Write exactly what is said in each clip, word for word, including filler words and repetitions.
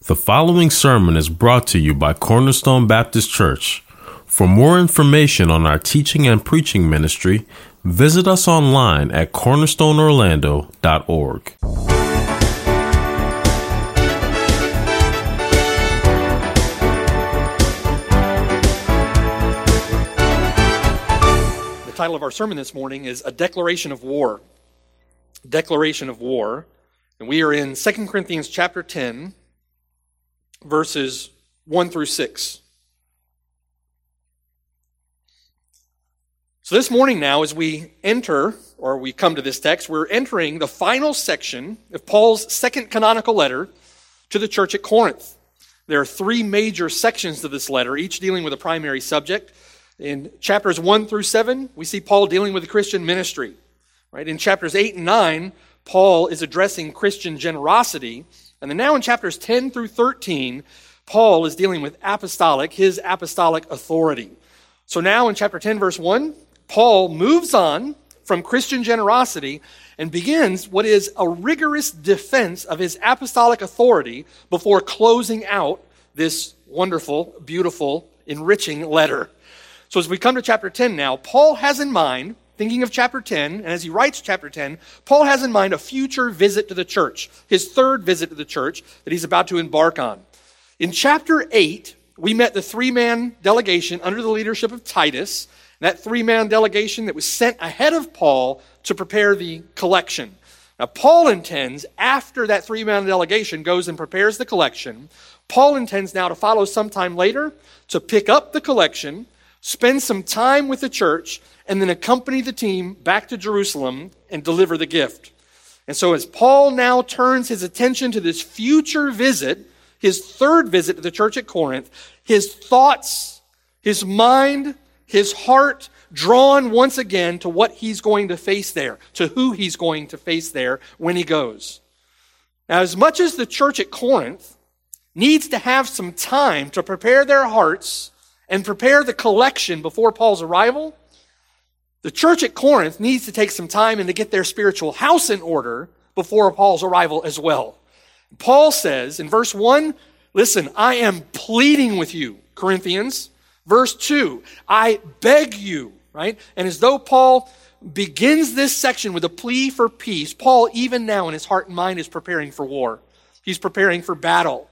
The following sermon is brought to you by Cornerstone Baptist Church. For more information on our teaching and preaching ministry, visit us online at cornerstone orlando dot org. The title of our sermon this morning is A Declaration of War. Declaration of War. And we are in Second Corinthians chapter ten, verses one through six. So this morning now, as we enter, or we come to this text, we're entering the final section of Paul's second canonical letter to the church at Corinth. There are three major sections to this letter, each dealing with a primary subject. In chapters one through seven, we see Paul dealing with the Christian ministry. Right? In chapters eight and nine, Paul is addressing Christian generosity. And then now in chapters ten through thirteen, Paul is dealing with apostolic, his apostolic authority. So now in chapter ten, verse one, Paul moves on from Christian generosity and begins what is a rigorous defense of his apostolic authority before closing out this wonderful, beautiful, enriching letter. So as we come to chapter ten now, Paul has in mind, thinking of chapter ten, and as he writes chapter ten, Paul has in mind a future visit to the church, his third visit to the church that he's about to embark on. In chapter eight, we met the three-man delegation under the leadership of Titus, that three-man delegation that was sent ahead of Paul to prepare the collection. Now, Paul intends, after that three-man delegation goes and prepares the collection, Paul intends now to follow sometime later to pick up the collection, spend some time with the church, and then accompany the team back to Jerusalem and deliver the gift. And so as Paul now turns his attention to this future visit, his third visit to the church at Corinth, his thoughts, his mind, his heart drawn once again to what he's going to face there, to who he's going to face there when he goes. Now, as much as the church at Corinth needs to have some time to prepare their hearts and prepare the collection before Paul's arrival, the church at Corinth needs to take some time and to get their spiritual house in order before Paul's arrival as well. Paul says in verse one, listen, I am pleading with you, Corinthians. Verse two, I beg you, right? And as though Paul begins this section with a plea for peace, Paul, even now in his heart and mind, is preparing for war. He's preparing for battle.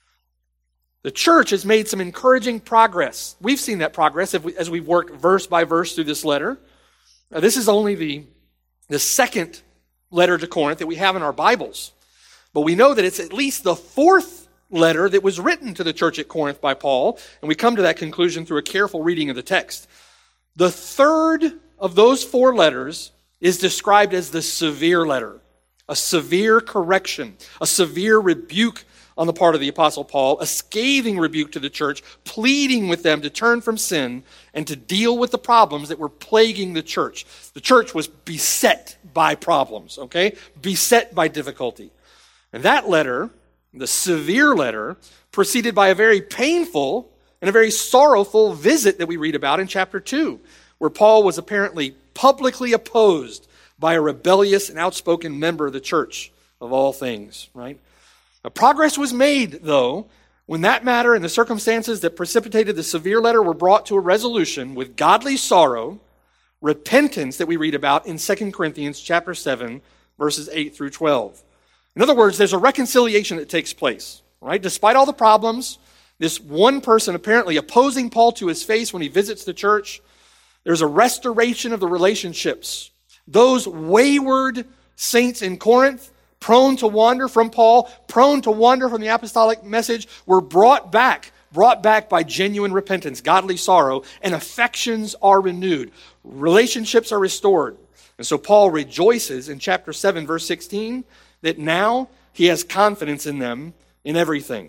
The church has made some encouraging progress. We've seen that progress as we've worked verse by verse through this letter. Now, this is only the, the second letter to Corinth that we have in our Bibles. But we know that it's at least the fourth letter that was written to the church at Corinth by Paul, and we come to that conclusion through a careful reading of the text. The third of those four letters is described as the severe letter, a severe correction, a severe rebuke on the part of the Apostle Paul, a scathing rebuke to the church, pleading with them to turn from sin and to deal with the problems that were plaguing the church. The church was beset by problems, okay? Beset by difficulty. And that letter, the severe letter, preceded by a very painful and a very sorrowful visit that we read about in chapter two, where Paul was apparently publicly opposed by a rebellious and outspoken member of the church of all things, right? Now, progress was made, though, when that matter and the circumstances that precipitated the severe letter were brought to a resolution with godly sorrow, repentance that we read about in Second Corinthians chapter seven, verses eight through twelve. In other words, there's a reconciliation that takes place, right? Despite all the problems, this one person apparently opposing Paul to his face when he visits the church, there's a restoration of the relationships. Those wayward saints in Corinth, prone to wander from Paul, prone to wander from the apostolic message, were brought back, brought back by genuine repentance, godly sorrow, and affections are renewed. Relationships are restored. And so Paul rejoices in chapter seven, verse sixteen, that now he has confidence in them in everything.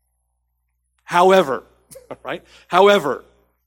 However, right? However,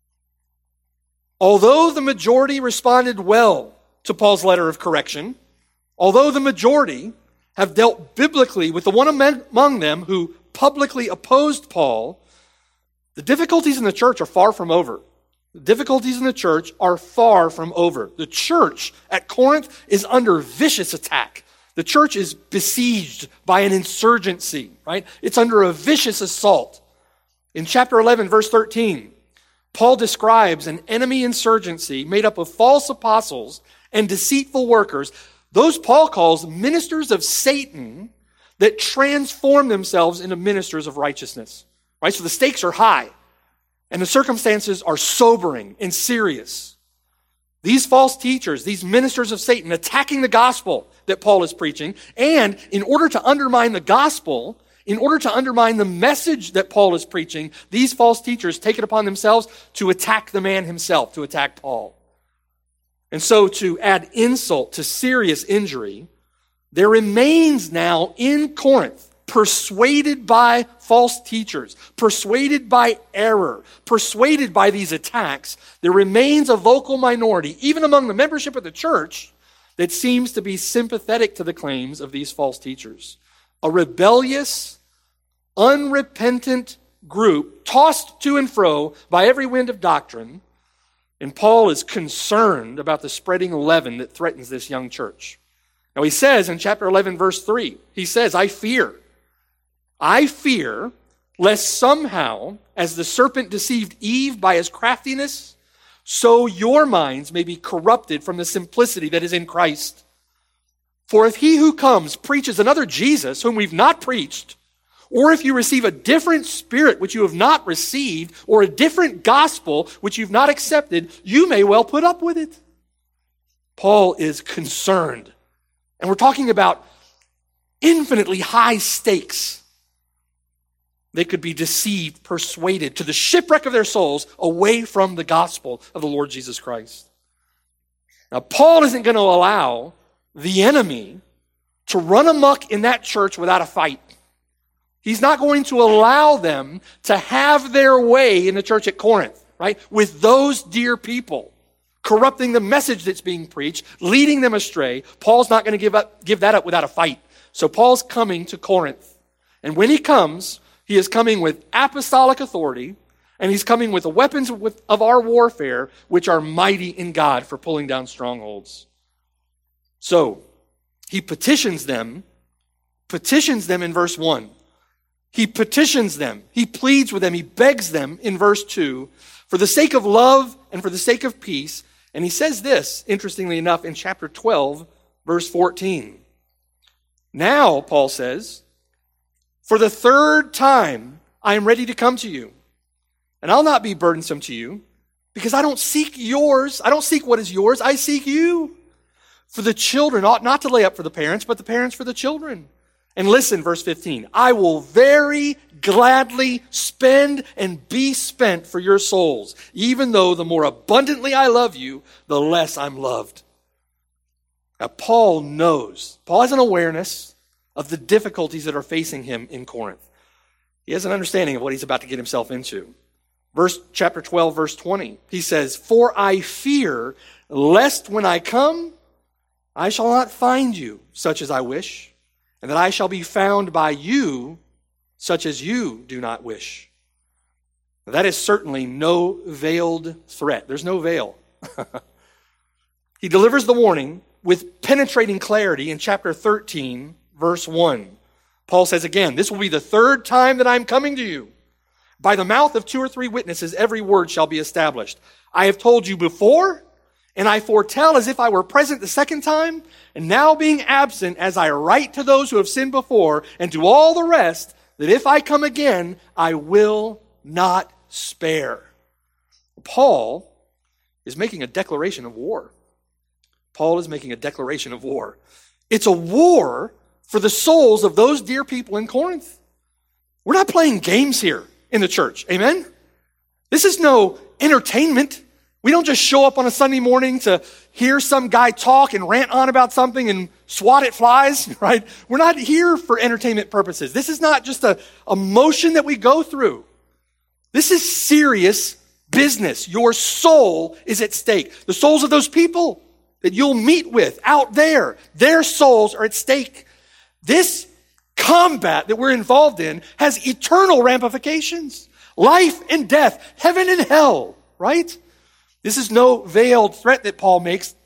although the majority responded well to Paul's letter of correction, although the majority have dealt biblically with the one among them who publicly opposed Paul, the difficulties in the church are far from over. The difficulties in the church are far from over. The church at Corinth is under vicious attack. The church is besieged by an insurgency, right? It's under a vicious assault. In chapter eleven, verse thirteen, Paul describes an enemy insurgency made up of false apostles and deceitful workers. Those Paul calls ministers of Satan that transform themselves into ministers of righteousness, right? So the stakes are high and the circumstances are sobering and serious. These false teachers, these ministers of Satan, attacking the gospel that Paul is preaching, and in order to undermine the gospel, in order to undermine the message that Paul is preaching, these false teachers take it upon themselves to attack the man himself, to attack Paul. And so to add insult to serious injury, there remains now in Corinth, persuaded by false teachers, persuaded by error, persuaded by these attacks, there remains a vocal minority, even among the membership of the church, that seems to be sympathetic to the claims of these false teachers. A rebellious, unrepentant group tossed to and fro by every wind of doctrine, and Paul is concerned about the spreading leaven that threatens this young church. Now he says in chapter eleven, verse three, he says, I fear, I fear lest somehow, as the serpent deceived Eve by his craftiness, so your minds may be corrupted from the simplicity that is in Christ. For if he who comes preaches another Jesus whom we've not preached, or if you receive a different spirit which you have not received, or a different gospel which you've not accepted, you may well put up with it. Paul is concerned. And we're talking about infinitely high stakes. They could be deceived, persuaded to the shipwreck of their souls away from the gospel of the Lord Jesus Christ. Now, Paul isn't going to allow the enemy to run amok in that church without a fight. He's not going to allow them to have their way in the church at Corinth, right? With those dear people, corrupting the message that's being preached, leading them astray. Paul's not going to give up, give that up without a fight. So Paul's coming to Corinth. And when he comes, he is coming with apostolic authority, and he's coming with the weapons of our warfare, which are mighty in God for pulling down strongholds. So, he petitions them, petitions them in verse one. He petitions them, he pleads with them, he begs them in verse two, for the sake of love and for the sake of peace. And he says this, interestingly enough, in chapter twelve, verse fourteen. Now, Paul says, for the third time, I am ready to come to you, and I'll not be burdensome to you, because I don't seek yours. I don't seek what is yours. I seek you. For the children ought not to lay up for the parents, but the parents for the children. And listen, verse fifteen, I will very gladly spend and be spent for your souls, even though the more abundantly I love you, the less I'm loved. Now, Paul knows, Paul has an awareness of the difficulties that are facing him in Corinth. He has an understanding of what he's about to get himself into. Verse chapter twelve, verse twenty, he says, for I fear lest when I come, I shall not find you such as I wish, and that I shall be found by you such as you do not wish. Now, that is certainly no veiled threat. There's no veil. He delivers the warning with penetrating clarity in chapter thirteen, verse one. Paul says again, this will be the third time that I'm coming to you. By the mouth of two or three witnesses, every word shall be established. I have told you before, and I foretell as if I were present the second time, and now being absent, as I write to those who have sinned before, and to all the rest, that if I come again, I will not spare. Paul is making a declaration of war. Paul is making a declaration of war. It's a war for the souls of those dear people in Corinth. We're not playing games here in the church. Amen? This is no entertainment. We don't just show up on a Sunday morning to hear some guy talk and rant on about something and swat at flies, right? We're not here for entertainment purposes. This is not just a, a motion that we go through. This is serious business. Your soul is at stake. The souls of those people that you'll meet with out there, their souls are at stake. This combat that we're involved in has eternal ramifications. Life and death, heaven and hell, right? This is no veiled threat that Paul makes.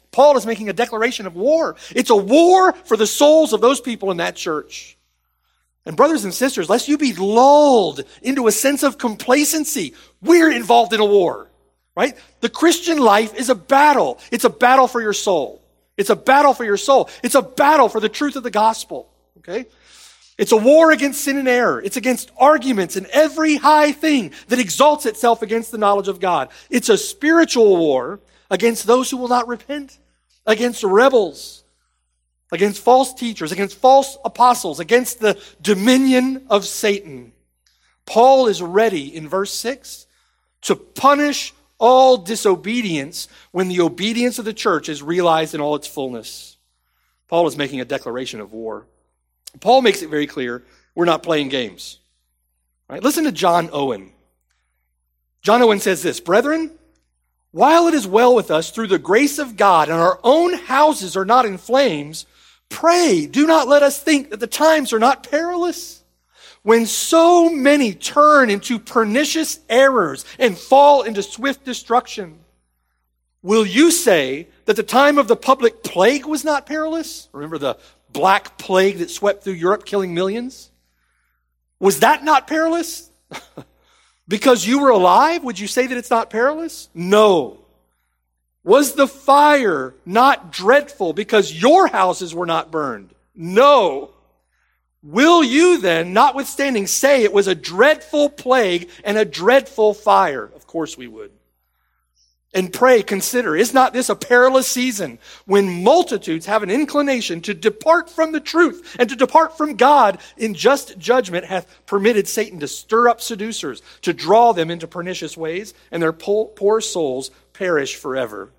Paul is making a declaration of war. It's a war for the souls of those people in that church. And brothers and sisters, lest you be lulled into a sense of complacency, we're involved in a war, right? The Christian life is a battle. It's a battle for your soul. It's a battle for your soul. It's a battle for the truth of the gospel, okay? It's a war against sin and error. It's against arguments and every high thing that exalts itself against the knowledge of God. It's a spiritual war against those who will not repent, against rebels, against false teachers, against false apostles, against the dominion of Satan. Paul is ready in verse six to punish all disobedience when the obedience of the church is realized in all its fullness. Paul is making a declaration of war. Paul makes it very clear we're not playing games. Right? Listen to John Owen. John Owen says this, "Brethren, while it is well with us through the grace of God and our own houses are not in flames, pray, do not let us think that the times are not perilous. When so many turn into pernicious errors and fall into swift destruction, will you say that the time of the public plague was not perilous?" Remember the Black Plague that swept through Europe, killing millions? Was that not perilous? Because you were alive, would you say that it's not perilous? No. Was the fire not dreadful because your houses were not burned? No. Will you then, notwithstanding, say it was a dreadful plague and a dreadful fire? Of course we would. And pray, consider, is not this a perilous season when multitudes have an inclination to depart from the truth and to depart from God in just judgment hath permitted Satan to stir up seducers, to draw them into pernicious ways, and their poor souls perish forever.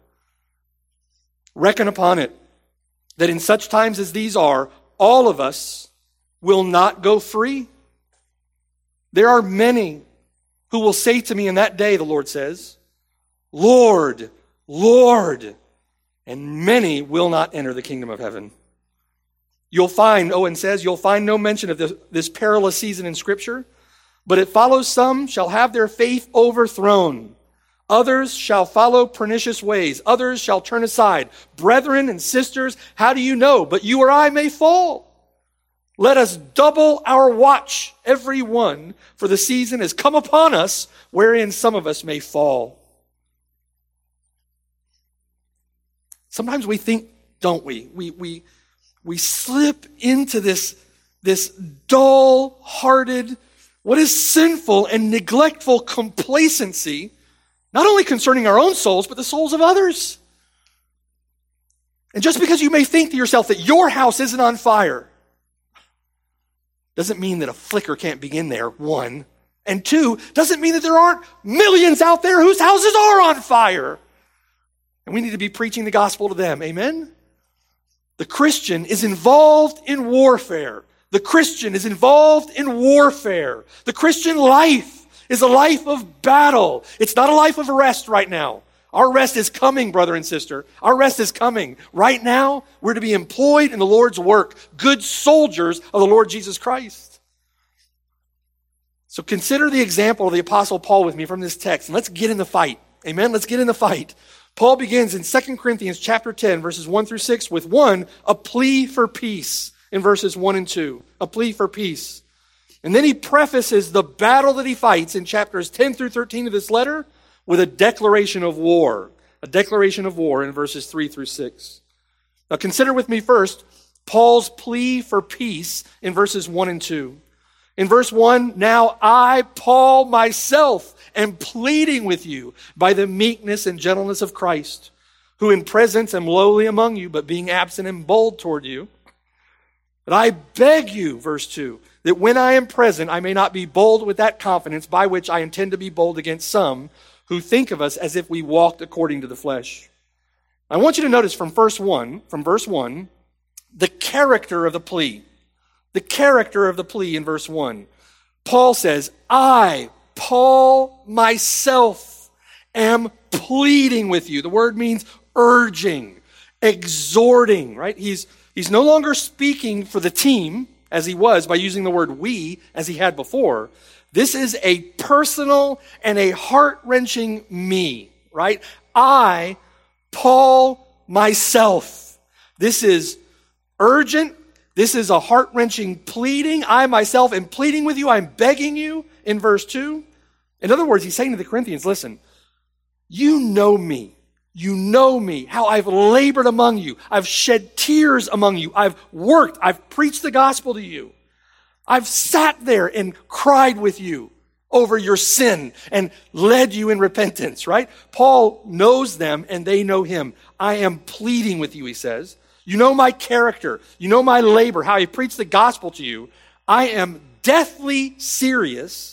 Reckon upon it that in such times as these are, all of us will not go free. There are many who will say to me in that day, the Lord says, Lord, Lord, and many will not enter the kingdom of heaven. You'll find, Owen says, you'll find no mention of this, this perilous season in Scripture, but it follows some shall have their faith overthrown. Others shall follow pernicious ways. Others shall turn aside. Brethren and sisters, how do you know? But you or I may fall. Let us double our watch, every one, for the season has come upon us, wherein some of us may fall. Sometimes we think, don't we? We we we slip into this, this dull-hearted, what is sinful and neglectful complacency, not only concerning our own souls, but the souls of others. And just because you may think to yourself that your house isn't on fire, doesn't mean that a flicker can't begin there, one. And two, doesn't mean that there aren't millions out there whose houses are on fire. And we need to be preaching the gospel to them. Amen? The Christian is involved in warfare. The Christian is involved in warfare. The Christian life is a life of battle. It's not a life of rest right now. Our rest is coming, brother and sister. Our rest is coming. Right now, we're to be employed in the Lord's work, good soldiers of the Lord Jesus Christ. So consider the example of the Apostle Paul with me from this text, and let's get in the fight. Amen? Let's get in the fight. Paul begins in Second Corinthians chapter ten, verses one through six, with one, a plea for peace in verses one and two. A plea for peace. And then he prefaces the battle that he fights in chapters ten through thirteen of this letter with a declaration of war. A declaration of war in verses three through six. Now consider with me first Paul's plea for peace in verses one and two. In verse one, now I, Paul, myself, am pleading with you by the meekness and gentleness of Christ, who in presence am lowly among you, but being absent am bold toward you. But I beg you, verse two, that when I am present, I may not be bold with that confidence by which I intend to be bold against some who think of us as if we walked according to the flesh. I want you to notice from verse one, from verse one, the character of the plea. The character of the plea in verse one. Paul says, I, Paul, myself, am pleading with you. The word means urging, exhorting, right? He's, he's no longer speaking for the team as he was by using the word we as he had before. This is a personal and a heart-wrenching me, right? I, Paul, myself. This is urgent. This is a heart-wrenching pleading. I myself am pleading with you. I'm begging you in verse two. In other words, he's saying to the Corinthians, listen, you know me. You know me, how I've labored among you. I've shed tears among you. I've worked. I've preached the gospel to you. I've sat there and cried with you over your sin and led you in repentance, right? Paul knows them and they know him. I am pleading with you, he says. You know my character. You know my labor, how I preach the gospel to you. I am deathly serious.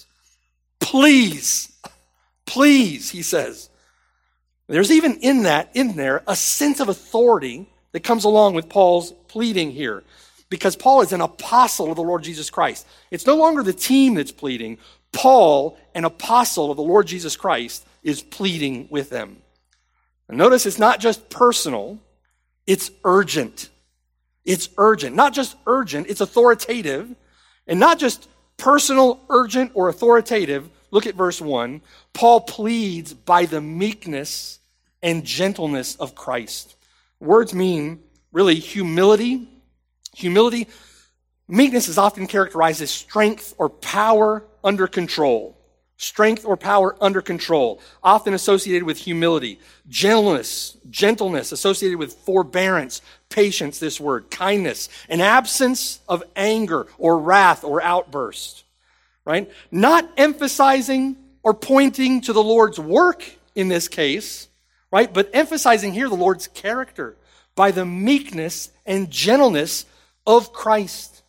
Please, please, he says. There's even in that, in there, a sense of authority that comes along with Paul's pleading here. Because Paul is an apostle of the Lord Jesus Christ. It's no longer the team that's pleading. Paul, an apostle of the Lord Jesus Christ, is pleading with them. And notice it's not just personal, it's urgent. It's urgent. Not just urgent, it's authoritative. And not just personal, urgent, or authoritative. Look at verse one. Paul pleads by the meekness and gentleness of Christ. Words mean really humility. Humility. Meekness is often characterized as strength or power under control. Strength or power under control, often associated with humility. Gentleness, gentleness associated with forbearance, patience, this word, kindness, an absence of anger or wrath or outburst, right? Not emphasizing or pointing to the Lord's work in this case, right? But emphasizing here the Lord's character by the meekness and gentleness of Christ.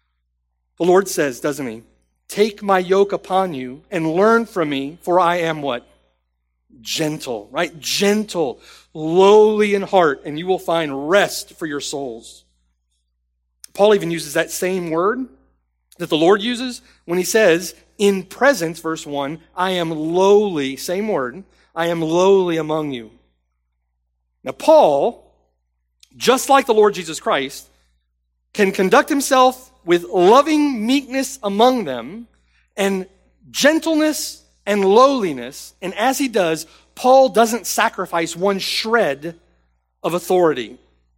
The Lord says, doesn't he? Take my yoke upon you and learn from me, for I am what? Gentle, right? Gentle, lowly in heart, and you will find rest for your souls. Paul even uses that same word that the Lord uses when he says, in presence, verse one, I am lowly, same word, I am lowly among you. Now, Paul, just like the Lord Jesus Christ, can conduct himself with loving meekness among them and gentleness and lowliness. And as he does, Paul doesn't sacrifice one shred of authority.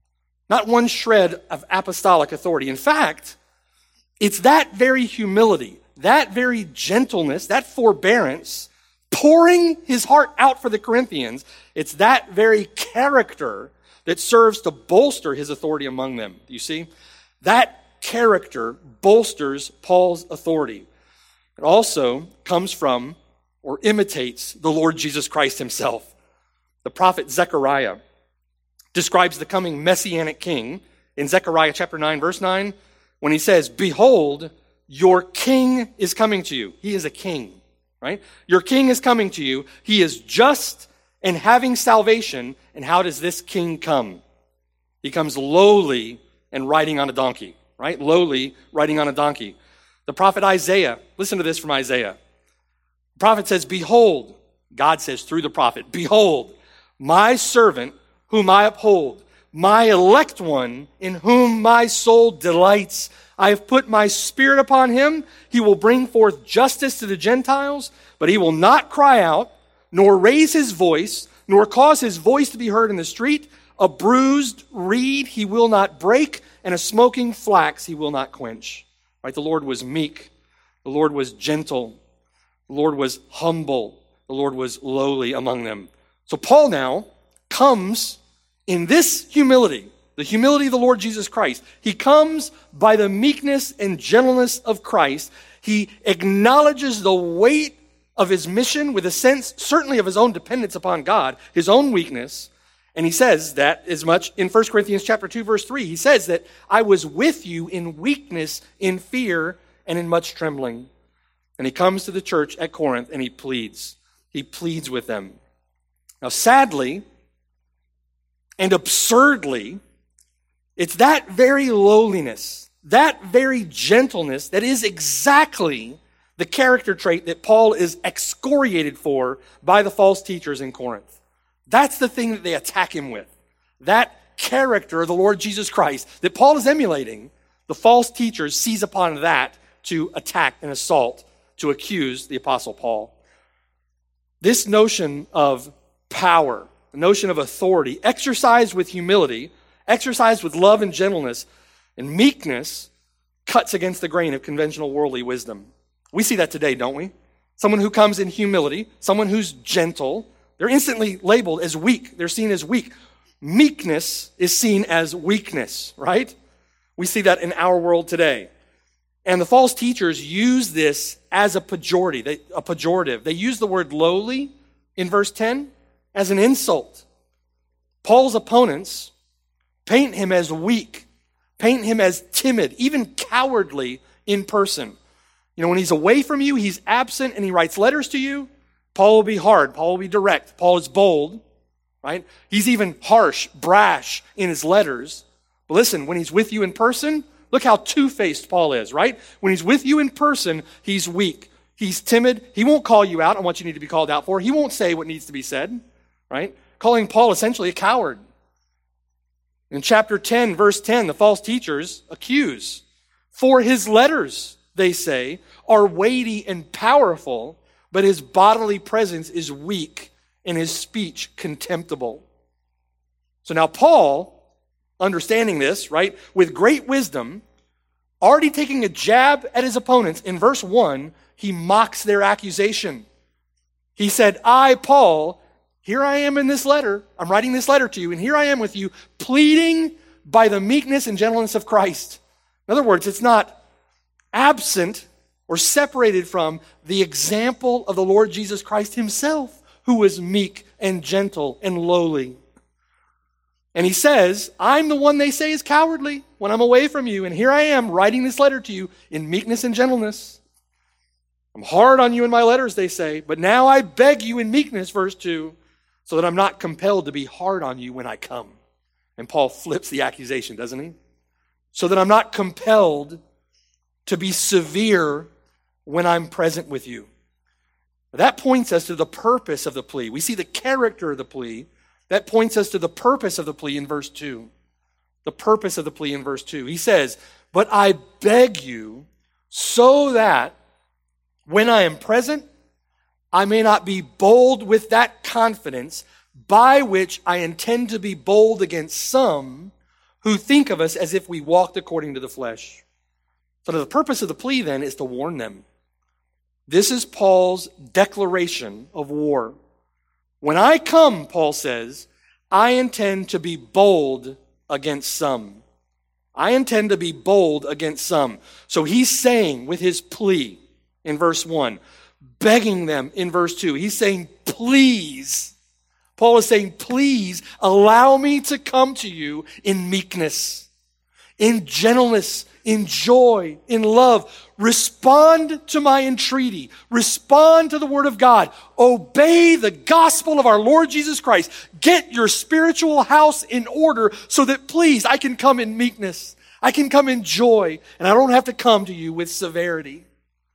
Not one shred of apostolic authority. In fact, it's that very humility, that very gentleness, that forbearance, pouring his heart out for the Corinthians, it's that very character that serves to bolster his authority among them. Do you see? That character bolsters Paul's authority. It also comes from or imitates the Lord Jesus Christ himself. The prophet Zechariah describes the coming messianic king in Zechariah chapter nine, verse nine, when he says, behold, your king is coming to you. He is a king, right? Your king is coming to you. He is just and having salvation. And how does this king come? He comes lowly and riding on a donkey. Right? Lowly, riding on a donkey. The prophet Isaiah, listen to this from Isaiah. The prophet says, behold, God says through the prophet, behold, my servant whom I uphold, my elect one in whom my soul delights. I have put my spirit upon him. He will bring forth justice to the Gentiles, but he will not cry out, nor raise his voice, nor cause his voice to be heard in the street. A bruised reed he will not break, and a smoking flax he will not quench. Right? The Lord was meek. The Lord was gentle. The Lord was humble. The Lord was lowly among them. So Paul now comes in this humility, the humility of the Lord Jesus Christ. He comes by the meekness and gentleness of Christ. He acknowledges the weight of his mission with a sense, certainly of his own dependence upon God, his own weakness. And he says that as much in First Corinthians chapter two, verse three. He says that I was with you in weakness, in fear, and in much trembling. And he comes to the church at Corinth and he pleads. He pleads with them. Now, sadly and absurdly, it's that very lowliness, that very gentleness that is exactly the character trait that Paul is excoriated for by the false teachers in Corinth. That's the thing that they attack him with. That character of the Lord Jesus Christ that Paul is emulating, the false teachers seize upon that to attack and assault, to accuse the Apostle Paul. This notion of power, the notion of authority, exercised with humility, exercised with love and gentleness and meekness, cuts against the grain of conventional worldly wisdom. We see that today, don't we? Someone who comes in humility, someone who's gentle, they're instantly labeled as weak. They're seen as weak. Meekness is seen as weakness, right? We see that in our world today. And the false teachers use this as a pejorative. They, a pejorative. They use the word lowly in verse ten as an insult. Paul's opponents paint him as weak, paint him as timid, even cowardly in person. You know, when he's away from you, he's absent and he writes letters to you. Paul will be hard. Paul will be direct. Paul is bold, right? He's even harsh, brash in his letters. But listen, when he's with you in person, look how two-faced Paul is, right? When he's with you in person, he's weak. He's timid. He won't call you out on what you need to be called out for. He won't say what needs to be said, right? Calling Paul essentially a coward. In chapter ten, verse ten, the false teachers accuse. For his letters, they say, are weighty and powerful, but his bodily presence is weak and his speech contemptible. So now Paul, understanding this, right, with great wisdom, already taking a jab at his opponents, in verse one, he mocks their accusation. He said, I, Paul, here I am in this letter, I'm writing this letter to you, and here I am with you, pleading by the meekness and gentleness of Christ. In other words, it's not absent or separated from the example of the Lord Jesus Christ himself, who was meek and gentle and lowly. And he says, I'm the one they say is cowardly when I'm away from you, and here I am writing this letter to you in meekness and gentleness. I'm hard on you in my letters, they say, but now I beg you in meekness, verse two, so that I'm not compelled to be hard on you when I come. And Paul flips the accusation, doesn't he? So that I'm not compelled to be severe when I'm present with you. That points us to the purpose of the plea. We see the character of the plea. That points us to the purpose of the plea in verse two. The purpose of the plea in verse two. He says, but I beg you so that when I am present, I may not be bold with that confidence by which I intend to be bold against some who think of us as if we walked according to the flesh. So the purpose of the plea then is to warn them. This is Paul's declaration of war. When I come, Paul says, I intend to be bold against some. I intend to be bold against some. So he's saying with his plea in verse one, begging them in verse two, he's saying, please. Paul is saying, please allow me to come to you in meekness, in gentleness, in joy, in love. Respond to my entreaty. Respond to the word of God. Obey the gospel of our Lord Jesus Christ. Get your spiritual house in order so that, please, I can come in meekness. I can come in joy, and I don't have to come to you with severity.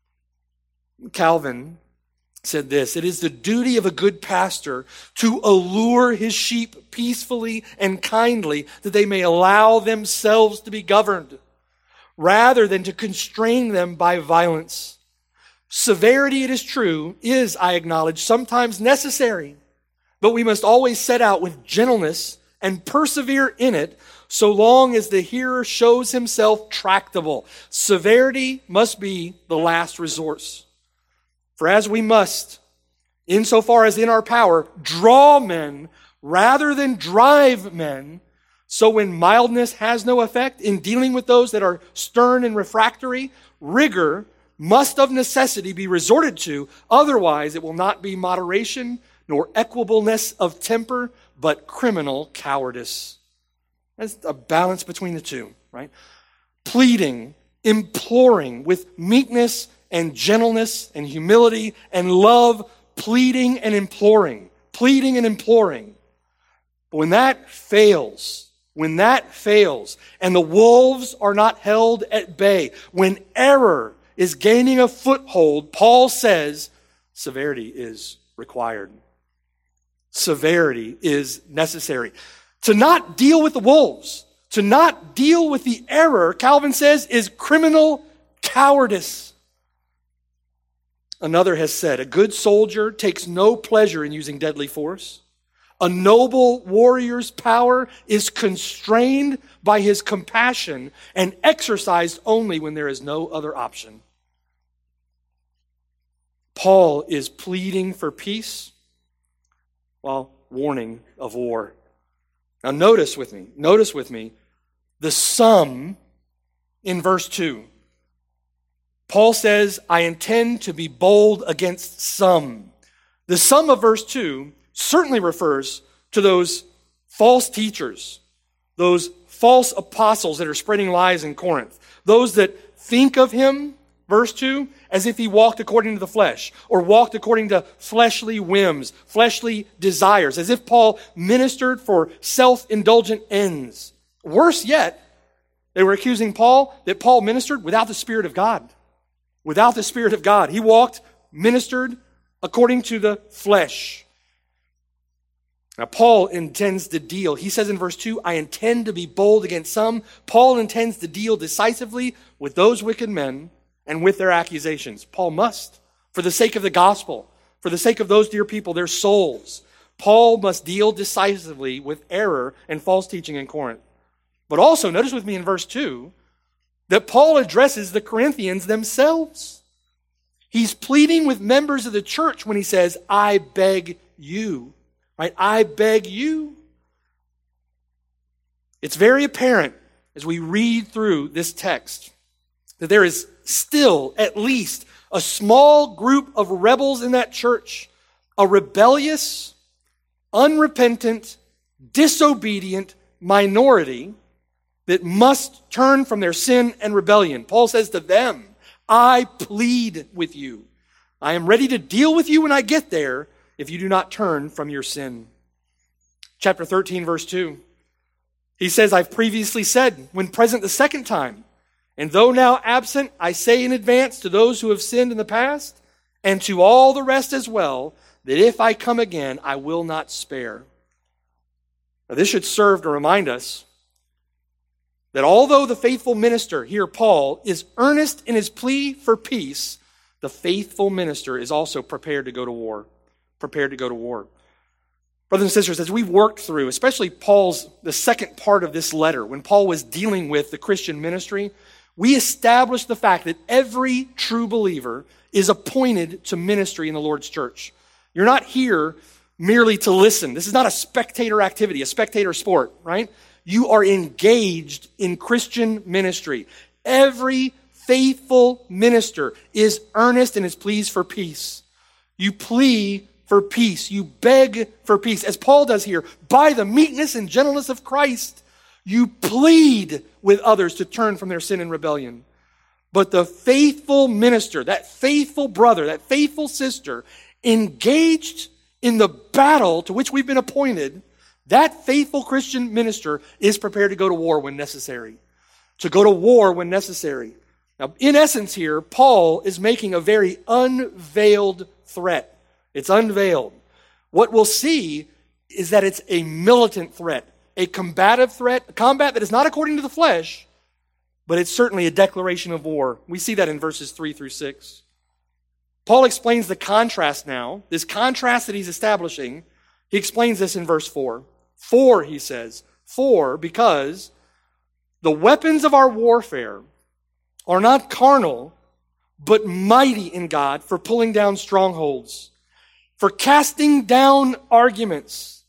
Calvin said this, it is the duty of a good pastor to allure his sheep peacefully and kindly that they may allow themselves to be governed, rather than to constrain them by violence. Severity, it is true, is, I acknowledge, sometimes necessary, but we must always set out with gentleness and persevere in it so long as the hearer shows himself tractable. Severity must be the last resource. For as we must, insofar as in our power, draw men rather than drive men, so when mildness has no effect in dealing with those that are stern and refractory, rigor must of necessity be resorted to. Otherwise, it will not be moderation nor equableness of temper, but criminal cowardice. That's a balance between the two, right? Pleading, imploring with meekness and gentleness and humility and love, pleading and imploring, pleading and imploring. But when that fails, when that fails, and the wolves are not held at bay, when error is gaining a foothold, Paul says severity is required. Severity is necessary. To not deal with the wolves, to not deal with the error, Calvin says, is criminal cowardice. Another has said, a good soldier takes no pleasure in using deadly force. A noble warrior's power is constrained by his compassion and exercised only when there is no other option. Paul is pleading for peace while warning of war. Now notice with me, notice with me, the sum in verse two. Paul says, I intend to be bold against some. The sum of verse two certainly refers to those false teachers, those false apostles that are spreading lies in Corinth, those that think of him, verse two, as if he walked according to the flesh, or walked according to fleshly whims, fleshly desires, as if Paul ministered for self-indulgent ends. Worse yet, they were accusing Paul that Paul ministered without the Spirit of God. Without the Spirit of God. He walked, ministered according to the flesh. Now, Paul intends to deal. He says in verse two, I intend to be bold against some. Paul intends to deal decisively with those wicked men and with their accusations. Paul must, for the sake of the gospel, for the sake of those dear people, their souls. Paul must deal decisively with error and false teaching in Corinth. But also, notice with me in verse two, that Paul addresses the Corinthians themselves. He's pleading with members of the church when he says, I beg you. Right? I beg you. It's very apparent as we read through this text that there is still at least a small group of rebels in that church, a rebellious, unrepentant, disobedient minority that must turn from their sin and rebellion. Paul says to them, I plead with you. I am ready to deal with you when I get there if you do not turn from your sin. Chapter thirteen, verse two. He says, I've previously said, when present the second time, and though now absent, I say in advance to those who have sinned in the past, and to all the rest as well, that if I come again, I will not spare. Now, this should serve to remind us that although the faithful minister, here Paul, is earnest in his plea for peace, the faithful minister is also prepared to go to war. Prepared to go to war. Brothers and sisters, as we've worked through, especially Paul's, the second part of this letter, when Paul was dealing with the Christian ministry, we established the fact that every true believer is appointed to ministry in the Lord's church. You're not here merely to listen. This is not a spectator activity, a spectator sport, right? You are engaged in Christian ministry. Every faithful minister is earnest in his pleas for peace. You plea for peace. You beg for peace. As Paul does here, by the meekness and gentleness of Christ, you plead with others to turn from their sin and rebellion. But the faithful minister, that faithful brother, that faithful sister, engaged in the battle to which we've been appointed, that faithful Christian minister is prepared to go to war when necessary. To go to war when necessary. Now, in essence here, Paul is making a very unveiled threat. It's unveiled. What we'll see is that it's a militant threat, a combative threat, a combat that is not according to the flesh, but it's certainly a declaration of war. We see that in verses three through six. Paul explains the contrast now, this contrast that he's establishing. He explains this in verse four. For, he says, for, because the weapons of our warfare are not carnal, but mighty in God for pulling down strongholds, for casting down arguments,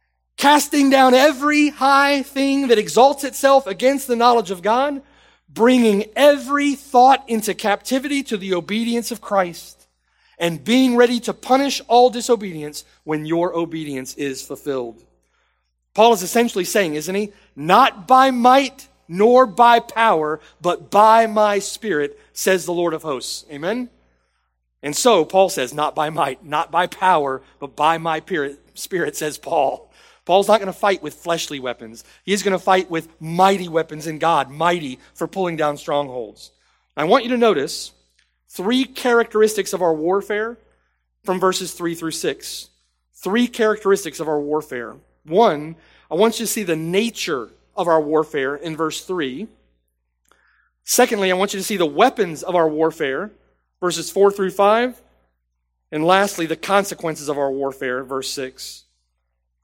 casting down every high thing that exalts itself against the knowledge of God, bringing every thought into captivity to the obedience of Christ, and being ready to punish all disobedience when your obedience is fulfilled. Paul is essentially saying, isn't he? Not by might nor by power, but by my Spirit, says the Lord of hosts. Amen? And so, Paul says, not by might, not by power, but by my Spirit, says Paul. Paul's not going to fight with fleshly weapons. He's going to fight with mighty weapons in God, mighty for pulling down strongholds. I want you to notice three characteristics of our warfare from verses three through six. Three characteristics of our warfare. One, I want you to see the nature of our warfare in verse three. Secondly, I want you to see the weapons of our warfare, verses four through five. And lastly, the consequences of our warfare, verse six.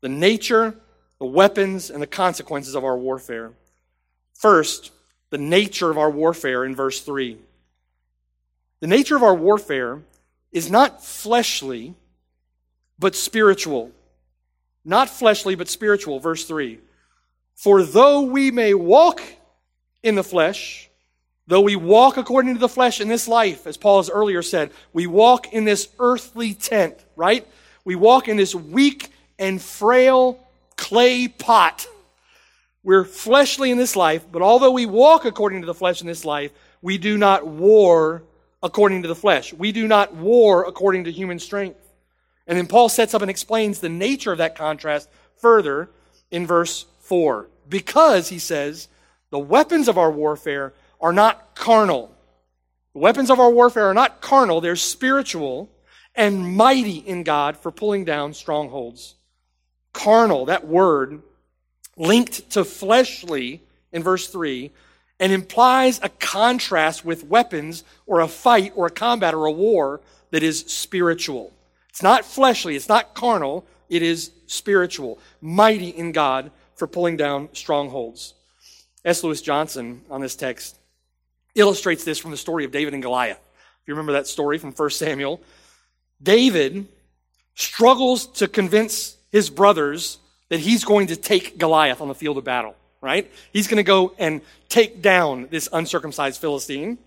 the nature, the weapons, and the consequences of our warfare. First, the nature of our warfare in verse three. The nature of our warfare is not fleshly, but spiritual. Not fleshly, but spiritual. Verse three. For though we may walk in the flesh, though we walk according to the flesh in this life, as Paul has earlier said, we walk in this earthly tent, right? We walk in this weak and frail clay pot. We're fleshly in this life, but although we walk according to the flesh in this life, we do not war according to the flesh. We do not war according to human strength. And then Paul sets up and explains the nature of that contrast further in verse four. Because, he says, the weapons of our warfare are not carnal. The weapons of our warfare are not carnal, they're spiritual and mighty in God for pulling down strongholds. Carnal, that word, linked to fleshly in verse three, and implies a contrast with weapons or a fight or a combat or a war that is spiritual. It's not fleshly, it's not carnal, it is spiritual, mighty in God for pulling down strongholds. S. Lewis Johnson on this text illustrates this from the story of David and Goliath. If you remember that story from First Samuel, David struggles to convince his brothers that he's going to take Goliath on the field of battle, right? He's going to go and take down this uncircumcised Philistine.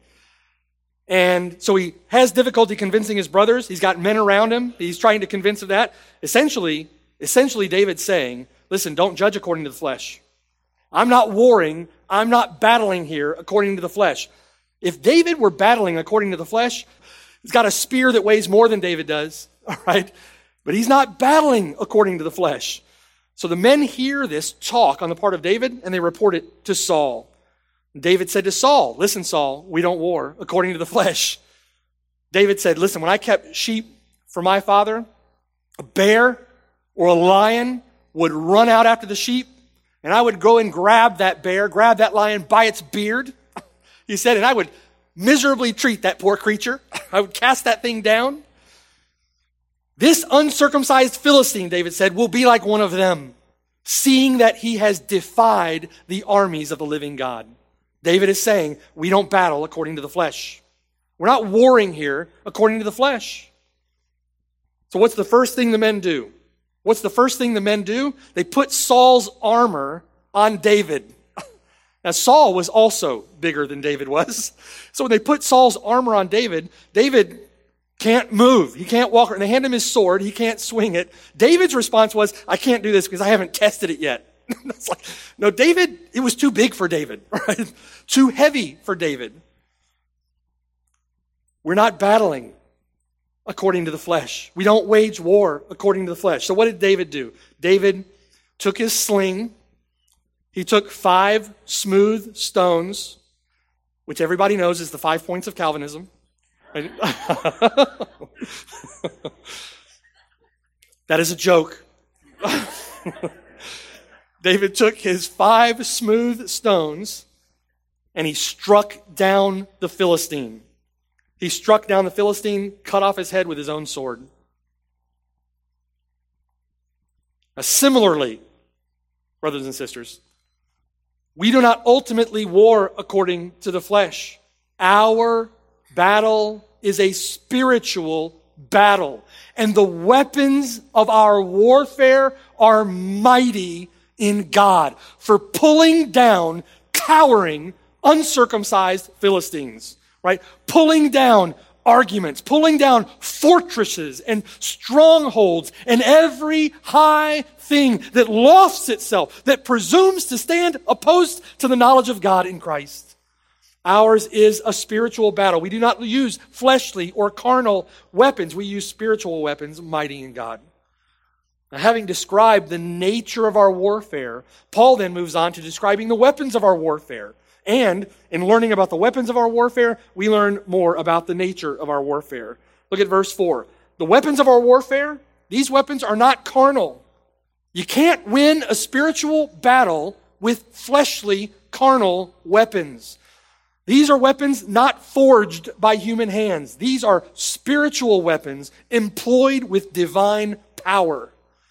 And so he has difficulty convincing his brothers. He's got men around him. He's trying to convince of that. Essentially, essentially David's saying, listen, don't judge according to the flesh. I'm not warring. I'm not battling here according to the flesh. If David were battling according to the flesh, he's got a spear that weighs more than David does, all right? But he's not battling according to the flesh. So the men hear this talk on the part of David, and they report it to Saul. David said to Saul, listen, Saul, we don't war according to the flesh. David said, listen, when I kept sheep for my father, a bear or a lion would run out after the sheep, and I would go and grab that bear, grab that lion by its beard, he said, and I would miserably treat that poor creature. I would cast that thing down. This uncircumcised Philistine, David said, will be like one of them, seeing that he has defied the armies of the living God. David is saying, we don't battle according to the flesh. We're not warring here according to the flesh. So what's the first thing the men do? What's the first thing the men do? They put Saul's armor on David. Now, Saul was also bigger than David was. So when they put Saul's armor on David, David can't move. He can't walk. And they hand him his sword. He can't swing it. David's response was, I can't do this because I haven't tested it yet. It's like, no, David, it was too big for David, right? Too heavy for David. We're not battling according to the flesh. We don't wage war according to the flesh. So what did David do? David took his sling. He took five smooth stones, which everybody knows is the five points of Calvinism. That is a joke. David took his five smooth stones and he struck down the Philistine. He struck down the Philistine, cut off his head with his own sword. Now, similarly, brothers and sisters, we do not ultimately war according to the flesh. Our battle is a spiritual battle. And the weapons of our warfare are mighty in God for pulling down towering, uncircumcised Philistines, right? Pulling down arguments, pulling down fortresses and strongholds and every high thing that lofts itself, that presumes to stand opposed to the knowledge of God in Christ. Ours is a spiritual battle. We do not use fleshly or carnal weapons. We use spiritual weapons, mighty in God. Now, having described the nature of our warfare, Paul then moves on to describing the weapons of our warfare. And in learning about the weapons of our warfare, we learn more about the nature of our warfare. Look at verse four. The weapons of our warfare, these weapons are not carnal. You can't win a spiritual battle with fleshly, carnal weapons. These are weapons not forged by human hands. These are spiritual weapons employed with divine power.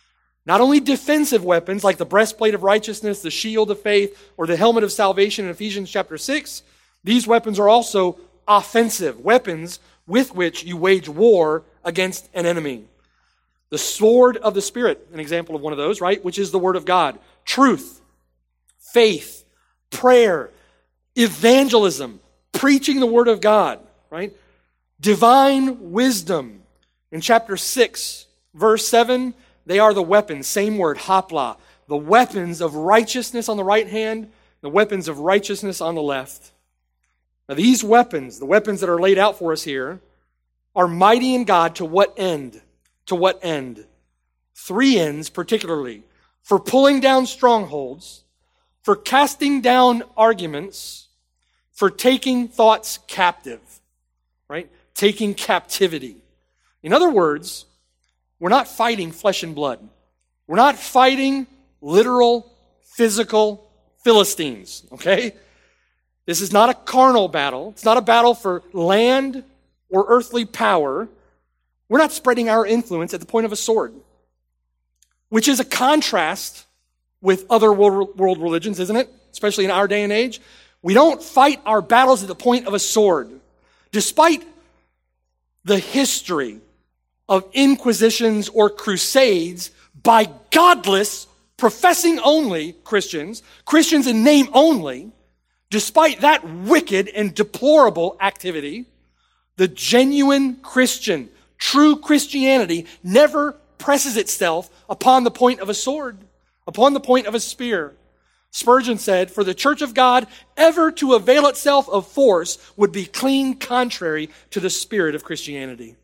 Not only defensive weapons like the breastplate of righteousness, the shield of faith, or the helmet of salvation in Ephesians chapter six, these weapons are also offensive weapons with which you wage war against an enemy. The sword of the Spirit, an example of one of those, right? Which is the Word of God. Truth, faith, prayer, evangelism, preaching the Word of God, right? Divine wisdom. In chapter six, verse seven, they are the weapons, same word, hapla, the weapons of righteousness on the right hand, the weapons of righteousness on the left. Now these weapons, the weapons that are laid out for us here, are mighty in God to what end? To what end? Three ends particularly. For pulling down strongholds, for casting down arguments, for taking thoughts captive, right? Taking captivity. In other words, we're not fighting flesh and blood. We're not fighting literal, physical Philistines, okay? This is not a carnal battle. It's not a battle for land or earthly power. We're not spreading our influence at the point of a sword, which is a contrast with other world, world religions, isn't it? Especially in our day and age. We don't fight our battles at the point of a sword. Despite the history of inquisitions or crusades by godless, professing only Christians, Christians in name only, despite that wicked and deplorable activity, the genuine Christian, true Christianity, never presses itself upon the point of a sword, upon the point of a spear. Spurgeon said, "For the church of God ever to avail itself of force would be clean contrary to the spirit of Christianity."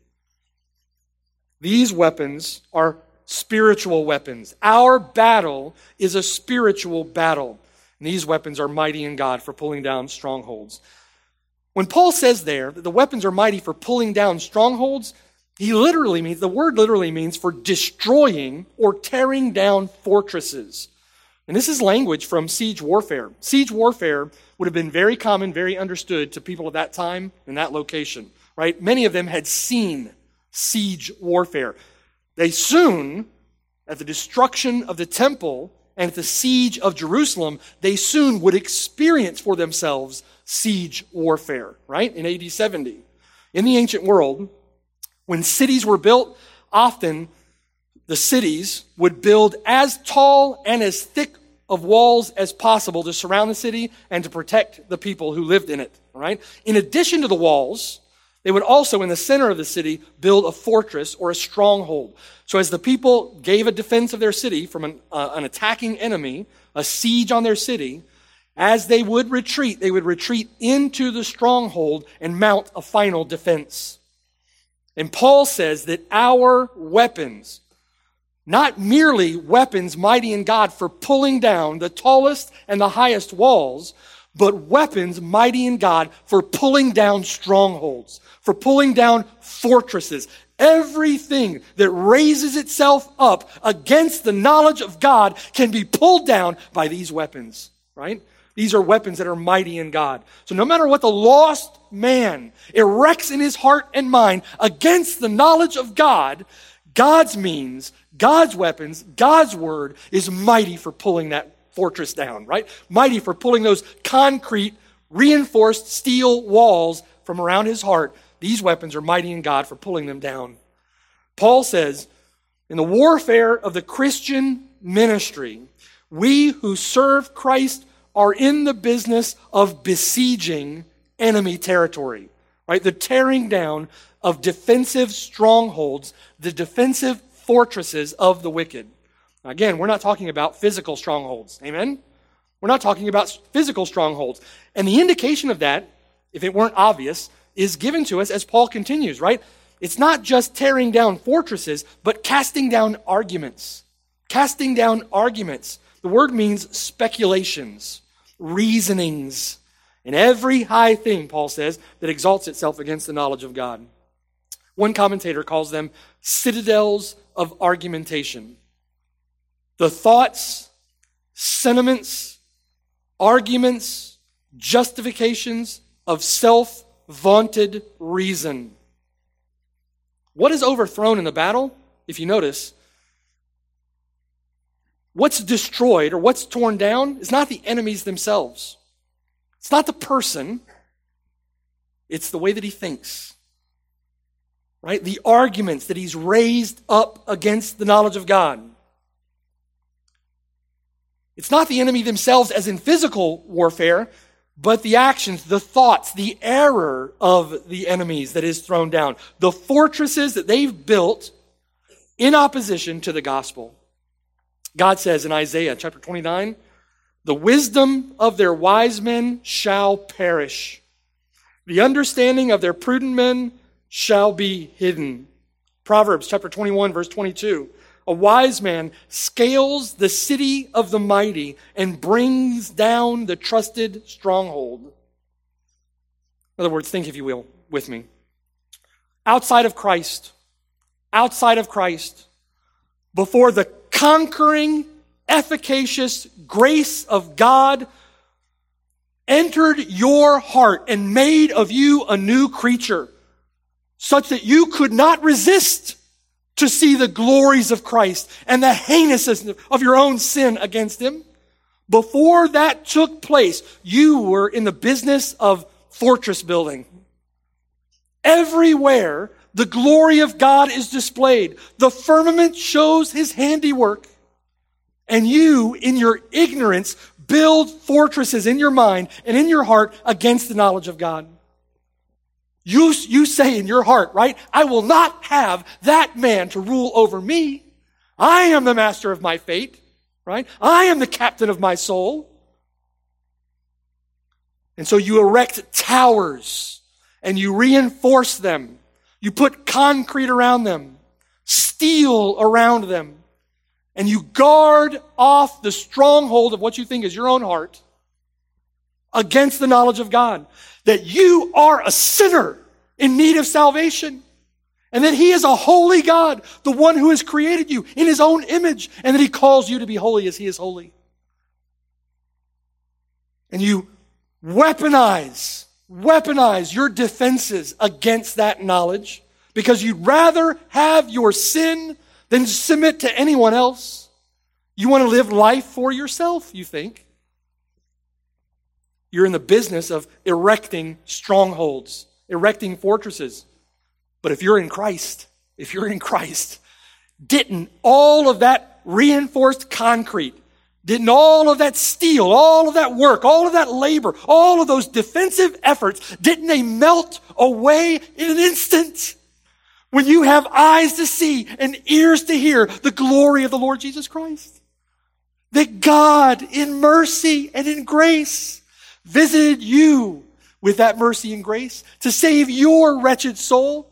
These weapons are spiritual weapons. Our battle is a spiritual battle. And these weapons are mighty in God for pulling down strongholds. When Paul says there that the weapons are mighty for pulling down strongholds, he literally means, the word literally means for destroying or tearing down fortresses. And this is language from siege warfare. Siege warfare would have been very common, very understood to people at that time in that location, right? Many of them had seen siege warfare. They soon, at the destruction of the temple and at the siege of Jerusalem, they soon would experience for themselves siege warfare, right? In A D seventy. In the ancient world, when cities were built, often the cities would build as tall and as thick of walls as possible to surround the city and to protect the people who lived in it, right? In addition to the walls, they would also, in the center of the city, build a fortress or a stronghold. So as the people gave a defense of their city from an, uh, an attacking enemy, a siege on their city, as they would retreat, they would retreat into the stronghold and mount a final defense. And Paul says that our weapons, not merely weapons mighty in God for pulling down the tallest and the highest walls, but weapons mighty in God for pulling down strongholds, for pulling down fortresses. Everything that raises itself up against the knowledge of God can be pulled down by these weapons, right? These are weapons that are mighty in God. So no matter what the lost man erects in his heart and mind against the knowledge of God, God's means, God's weapons, God's word is mighty for pulling that fortress down, right? Mighty for pulling those concrete, reinforced steel walls from around his heart. These weapons are mighty in God for pulling them down. Paul says, in the warfare of the Christian ministry, we who serve Christ are in the business of besieging enemy territory, right? The tearing down of defensive strongholds, the defensive fortresses of the wicked. Now, again, we're not talking about physical strongholds. Amen? We're not talking about physical strongholds. And the indication of that, if it weren't obvious, is given to us as Paul continues, right? It's not just tearing down fortresses, but casting down arguments. Casting down arguments. The word means speculations, reasonings, and every high thing, Paul says, that exalts itself against the knowledge of God. One commentator calls them citadels of argumentation. The thoughts, sentiments, arguments, justifications of self-vaunted reason. What is overthrown in the battle? If you notice, what's destroyed or what's torn down is not the enemies themselves. It's not the person. It's the way that he thinks. Right? The arguments that he's raised up against the knowledge of God. It's not the enemy themselves as in physical warfare, but the actions, the thoughts, the error of the enemies that is thrown down. The fortresses that they've built in opposition to the gospel. God says in Isaiah chapter twenty-nine, the wisdom of their wise men shall perish. The understanding of their prudent men shall be hidden. Proverbs chapter twenty-one, verse twenty-two. A wise man scales the city of the mighty and brings down the trusted stronghold. In other words, think, if you will, with me. Outside of Christ, outside of Christ, before the conquering, efficacious grace of God entered your heart and made of you a new creature, such that you could not resist to see the glories of Christ and the heinousness of your own sin against him. Before that took place, you were in the business of fortress building. Everywhere the glory of God is displayed, the firmament shows his handiwork. And you, in your ignorance, build fortresses in your mind and in your heart against the knowledge of God. You, you say in your heart, right? I will not have that man to rule over me. I am the master of my fate, right? I am the captain of my soul. And so you erect towers and you reinforce them. You put concrete around them, steel around them, and you guard off the stronghold of what you think is your own heart against the knowledge of God. That you are a sinner in need of salvation. And that he is a holy God, the one who has created you in his own image. And that he calls you to be holy as he is holy. And you weaponize, weaponize your defenses against that knowledge. Because you'd rather have your sin than submit to anyone else. You want to live life for yourself, you think. You're in the business of erecting strongholds, erecting fortresses. But if you're in Christ, if you're in Christ, didn't all of that reinforced concrete, didn't all of that steel, all of that work, all of that labor, all of those defensive efforts, didn't they melt away in an instant? When you have eyes to see and ears to hear the glory of the Lord Jesus Christ. That God, in mercy and in grace, visited you with that mercy and grace to save your wretched soul.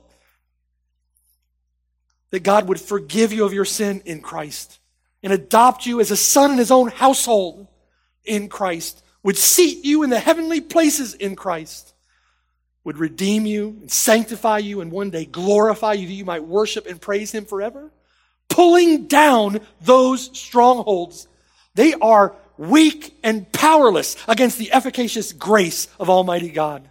That God would forgive you of your sin in Christ and adopt you as a son in his own household in Christ. Would seat you in the heavenly places in Christ. Would redeem you and sanctify you and one day glorify you that you might worship and praise him forever. Pulling down those strongholds. They are weak and powerless against the efficacious grace of Almighty God.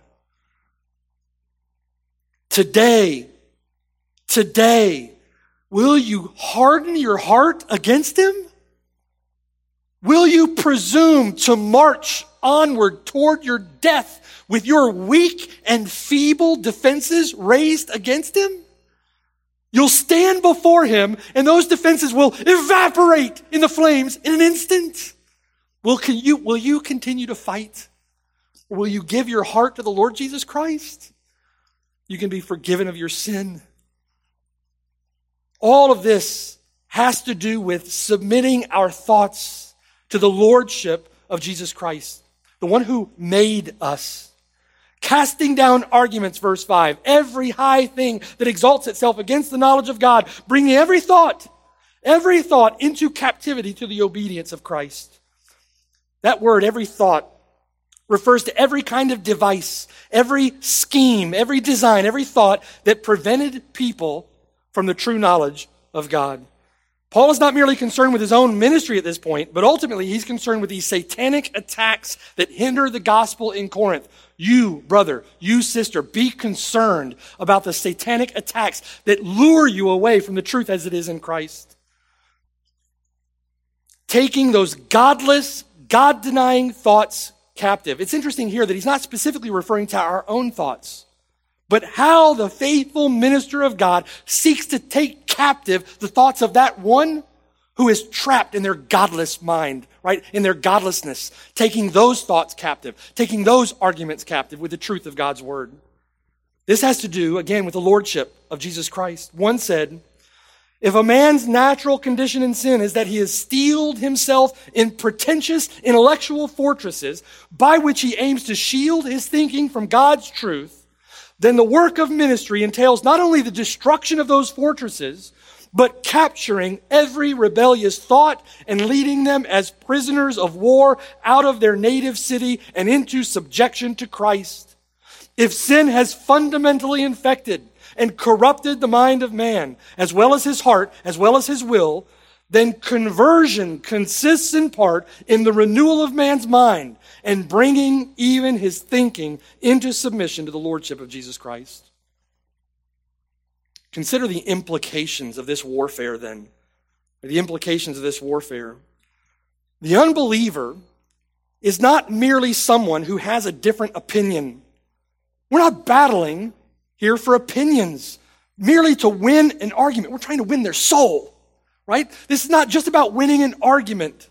Today, today, will you harden your heart against him? Will you presume to march onward toward your death with your weak and feeble defenses raised against him? You'll stand before him and those defenses will evaporate in the flames in an instant. Will, can you, will you continue to fight? Or will you give your heart to the Lord Jesus Christ? You can be forgiven of your sin. All of this has to do with submitting our thoughts to the lordship of Jesus Christ, the one who made us. Casting down arguments, verse five, every high thing that exalts itself against the knowledge of God, bringing every thought, every thought into captivity to the obedience of Christ. That word, every thought, refers to every kind of device, every scheme, every design, every thought that prevented people from the true knowledge of God. Paul is not merely concerned with his own ministry at this point, but ultimately he's concerned with these satanic attacks that hinder the gospel in Corinth. You, brother, you, sister, be concerned about the satanic attacks that lure you away from the truth as it is in Christ. taking those godless, God-denying thoughts captive. It's interesting here that he's not specifically referring to our own thoughts, but how the faithful minister of God seeks to take captive the thoughts of that one who is trapped in their godless mind, right? In their godlessness, taking those thoughts captive, taking those arguments captive with the truth of God's word. This has to do, again, with the lordship of Jesus Christ. One said, if a man's natural condition in sin is that he has steeled himself in pretentious intellectual fortresses by which he aims to shield his thinking from God's truth, then the work of ministry entails not only the destruction of those fortresses, but capturing every rebellious thought and leading them as prisoners of war out of their native city and into subjection to Christ. If sin has fundamentally infected and corrupted the mind of man, as well as his heart, as well as his will, then conversion consists in part in the renewal of man's mind and bringing even his thinking into submission to the lordship of Jesus Christ. Consider the implications of this warfare then. The implications of this warfare. The unbeliever is not merely someone who has a different opinion. We're not battling here for opinions, merely to win an argument. We're trying to win their soul, right? This is not just about winning an argument.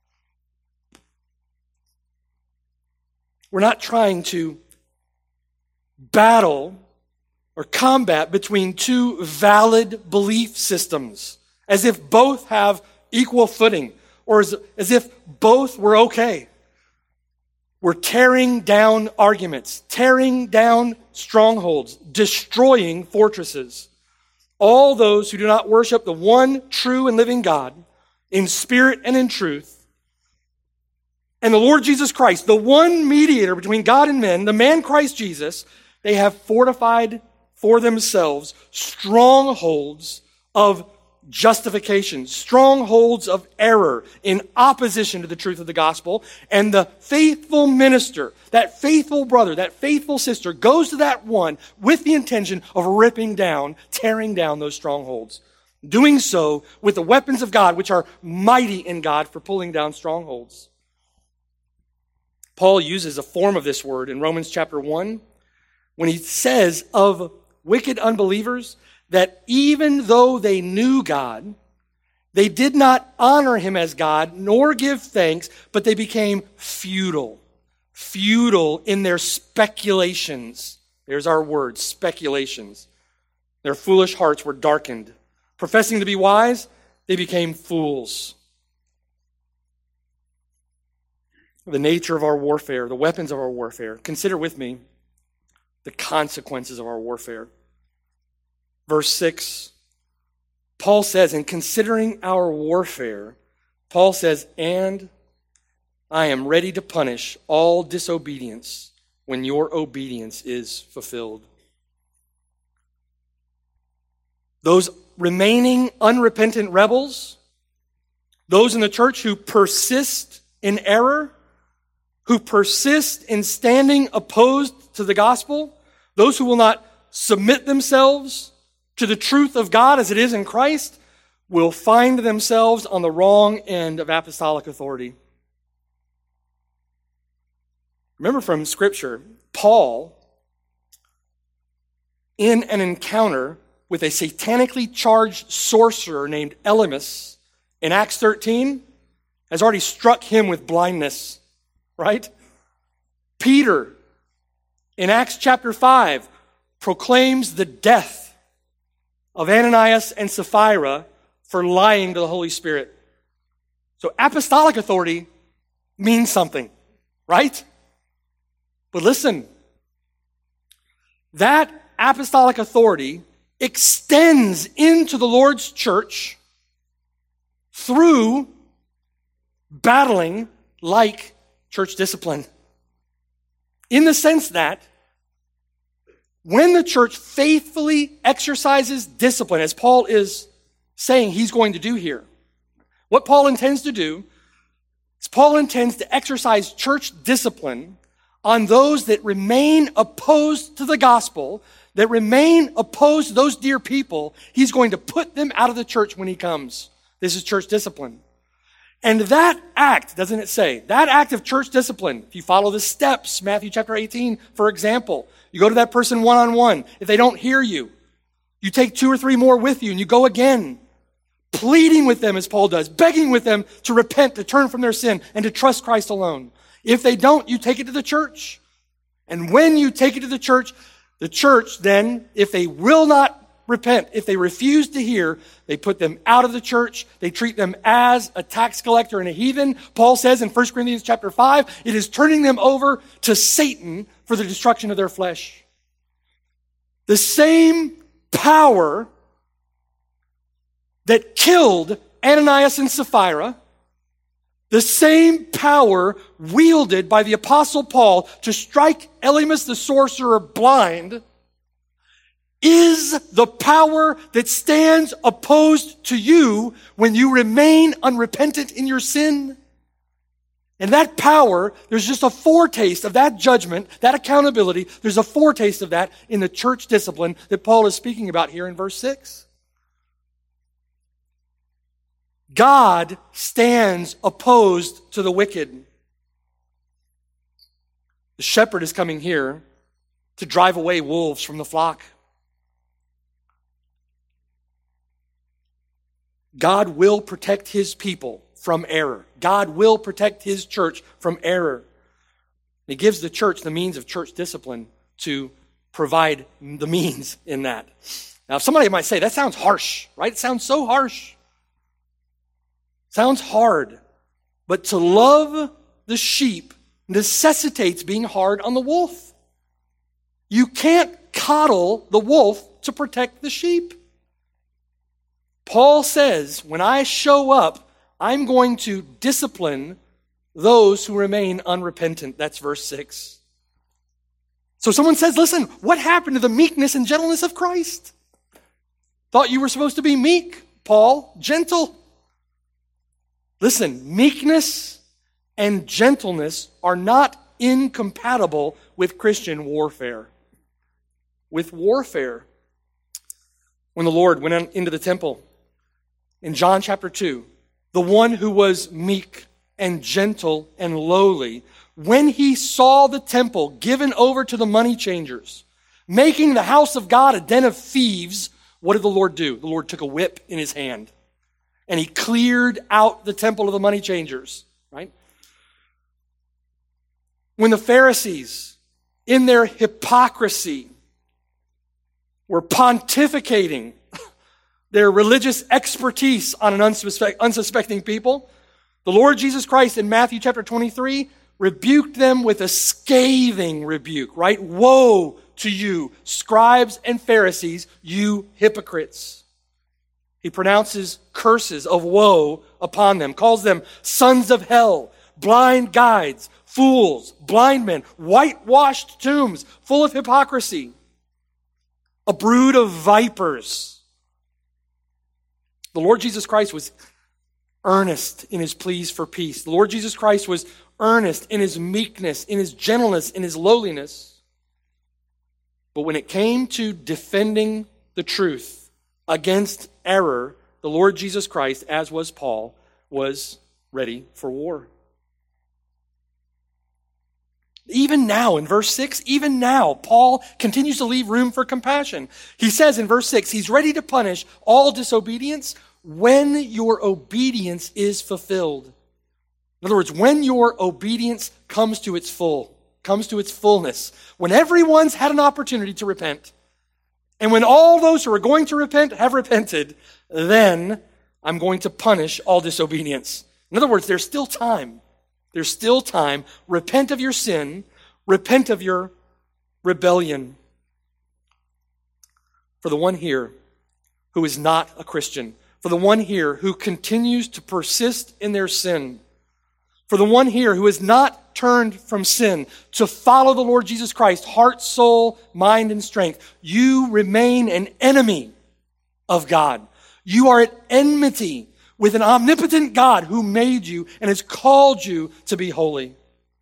We're not trying to battle or combat between two valid belief systems as if both have equal footing or as, as if both were okay. We're tearing down arguments, tearing down strongholds, destroying fortresses. All those who do not worship the one true and living God in spirit and in truth, and the Lord Jesus Christ, the one mediator between God and men, the man Christ Jesus, they have fortified for themselves strongholds of justification, strongholds of error in opposition to the truth of the gospel. And the faithful minister, that faithful brother, that faithful sister goes to that one with the intention of ripping down, tearing down those strongholds. Doing so with the weapons of God, which are mighty in God for pulling down strongholds. Paul uses a form of this word in Romans chapter one when he says of wicked unbelievers that even though they knew God, they did not honor him as God nor give thanks, but they became futile. Futile in their speculations. There's our word, speculations. Their foolish hearts were darkened. Professing to be wise, they became fools. The nature of our warfare, the weapons of our warfare. Consider with me the consequences of our warfare. Verse six, Paul says, in considering our warfare, Paul says, and I am ready to punish all disobedience when your obedience is fulfilled. Those remaining unrepentant rebels, those in the church who persist in error, who persist in standing opposed to the gospel, those who will not submit themselves to the truth of God as it is in Christ, will find themselves on the wrong end of apostolic authority. Remember from Scripture, Paul, in an encounter with a satanically charged sorcerer named Elymas in Acts thirteen, has already struck him with blindness, right? Peter, in Acts chapter five, proclaims the death of Ananias and Sapphira for lying to the Holy Spirit. So apostolic authority means something, right? But listen, that apostolic authority extends into the Lord's church through battling like church discipline. In the sense that when the church faithfully exercises discipline, as Paul is saying he's going to do here, what Paul intends to do is Paul intends to exercise church discipline on those that remain opposed to the gospel, that remain opposed to those dear people. He's going to put them out of the church when he comes. This is church discipline. And that act, doesn't it say, that act of church discipline, if you follow the steps, Matthew chapter eighteen, for example, you go to that person one-on-one. If they don't hear you, you take two or three more with you and you go again, pleading with them as Paul does, begging with them to repent, to turn from their sin, and to trust Christ alone. If they don't, you take it to the church. And when you take it to the church, the church then, if they will not repent, if they refuse to hear, they put them out of the church. They treat them as a tax collector and a heathen. Paul says in First Corinthians chapter five, it is turning them over to Satan for the destruction of their flesh. The same power that killed Ananias and Sapphira, the same power wielded by the Apostle Paul to strike Elymas the sorcerer blind, is the power that stands opposed to you when you remain unrepentant in your sin. And that power, there's just a foretaste of that judgment, that accountability. There's a foretaste of that in the church discipline that Paul is speaking about here in verse six. God stands opposed to the wicked. The shepherd is coming here to drive away wolves from the flock. God will protect his people from error. God will protect his church from error. He gives the church the means of church discipline to provide the means in that. Now, somebody might say, that sounds harsh, right? It sounds so harsh. Sounds hard. But to love the sheep necessitates being hard on the wolf. You can't coddle the wolf to protect the sheep. Paul says, when I show up, I'm going to discipline those who remain unrepentant. That's verse six. So someone says, listen, what happened to the meekness and gentleness of Christ? Thought you were supposed to be meek, Paul, gentle. Listen, meekness and gentleness are not incompatible with Christian warfare. With warfare. When the Lord went into the temple, in John chapter two, the one who was meek and gentle and lowly, when he saw the temple given over to the money changers, making the house of God a den of thieves, what did the Lord do? The Lord took a whip in his hand and he cleared out the temple of the money changers, right? When the Pharisees, in their hypocrisy, were pontificating their religious expertise on an unsuspect, unsuspecting people, the Lord Jesus Christ in Matthew chapter twenty-three rebuked them with a scathing rebuke, right? Woe to you, scribes and Pharisees, you hypocrites. He pronounces curses of woe upon them, calls them sons of hell, blind guides, fools, blind men, whitewashed tombs, full of hypocrisy, a brood of vipers. The Lord Jesus Christ was earnest in his pleas for peace. The Lord Jesus Christ was earnest in his meekness, in his gentleness, in his lowliness. But when it came to defending the truth against error, the Lord Jesus Christ, as was Paul, was ready for war. Even now, in verse six, even now, Paul continues to leave room for compassion. He says in verse six, he's ready to punish all disobedience when your obedience is fulfilled. In other words, when your obedience comes to its full, comes to its fullness, when everyone's had an opportunity to repent, and when all those who are going to repent have repented, then I'm going to punish all disobedience. In other words, there's still time. There's still time. Repent of your sin. Repent of your rebellion. For the one here who is not a Christian, for the one here who continues to persist in their sin, for the one here who has not turned from sin to follow the Lord Jesus Christ, heart, soul, mind, and strength, you remain an enemy of God. You are at enmity with an omnipotent God who made you and has called you to be holy.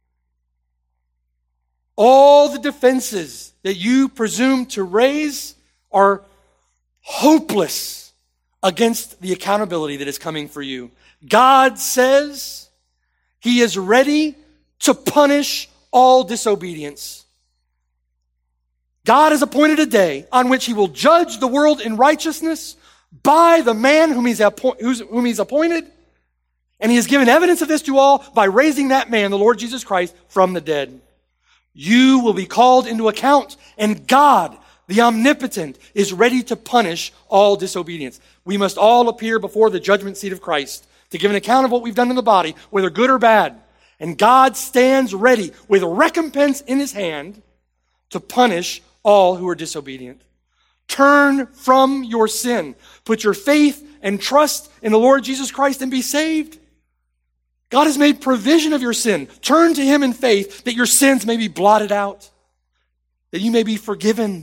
All the defenses that you presume to raise are hopeless against the accountability that is coming for you. God says he is ready to punish all disobedience. God has appointed a day on which he will judge the world in righteousness by the man whom he's, appoint, whom he's appointed. And he has given evidence of this to all by raising that man, the Lord Jesus Christ, from the dead. You will be called into account, and God, the omnipotent, is ready to punish all disobedience. We must all appear before the judgment seat of Christ to give an account of what we've done in the body, whether good or bad. And God stands ready with recompense in his hand to punish all who are disobedient. Turn from your sin. Put your faith and trust in the Lord Jesus Christ and be saved. God has made provision of your sin. Turn to him in faith that your sins may be blotted out, that you may be forgiven.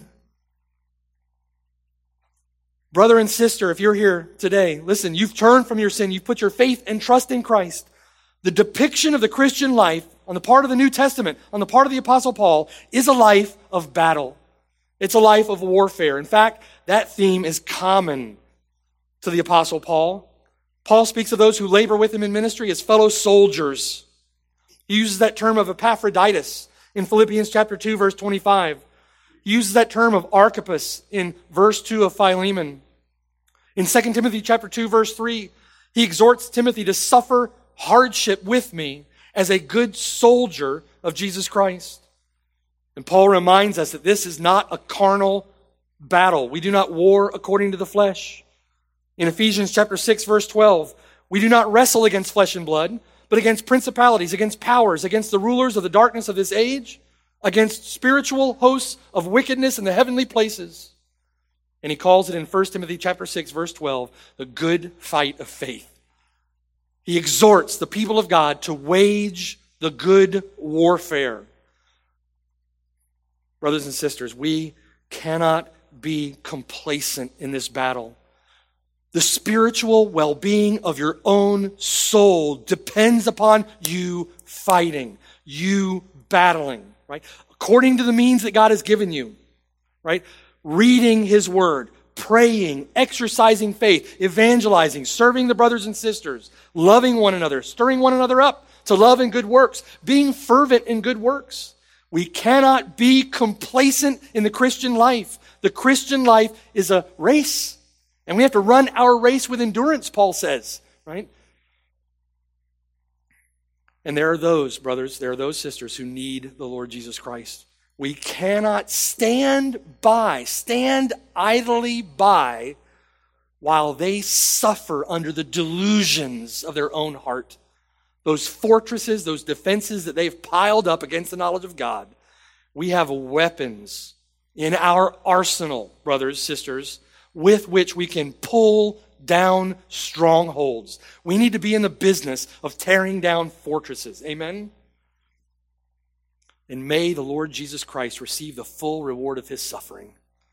Brother and sister, if you're here today, listen, you've turned from your sin. You've put your faith and trust in Christ. The depiction of the Christian life on the part of the New Testament, on the part of the Apostle Paul, is a life of battle. It's a life of warfare. In fact, that theme is common to the Apostle Paul. Paul speaks of those who labor with him in ministry as fellow soldiers. He uses that term of Epaphroditus in Philippians chapter two, verse twenty-five. He uses that term of Archippus in verse two of Philemon. In Second Timothy chapter two, verse three, he exhorts Timothy to suffer hardship with me as a good soldier of Jesus Christ. And Paul reminds us that this is not a carnal battle. We do not war according to the flesh. In Ephesians chapter six, verse twelve, we do not wrestle against flesh and blood, but against principalities, against powers, against the rulers of the darkness of this age, against spiritual hosts of wickedness in the heavenly places. And he calls it in First Timothy chapter six, verse twelve, the good fight of faith. He exhorts the people of God to wage the good warfare. Brothers and sisters, we cannot be complacent in this battle. The spiritual well-being of your own soul depends upon you fighting, you battling, right? According to the means that God has given you, right? Reading his word, praying, exercising faith, evangelizing, serving the brothers and sisters, loving one another, stirring one another up to love and good works, being fervent in good works. We cannot be complacent in the Christian life. The Christian life is a race, and we have to run our race with endurance, Paul says, right? And there are those, brothers, there are those sisters who need the Lord Jesus Christ. We cannot stand by, stand idly by while they suffer under the delusions of their own heart. Those fortresses, those defenses that they've piled up against the knowledge of God. We have weapons in our arsenal, brothers, sisters, with which we can pull down strongholds. We need to be in the business of tearing down fortresses. Amen? And may the Lord Jesus Christ receive the full reward of his suffering.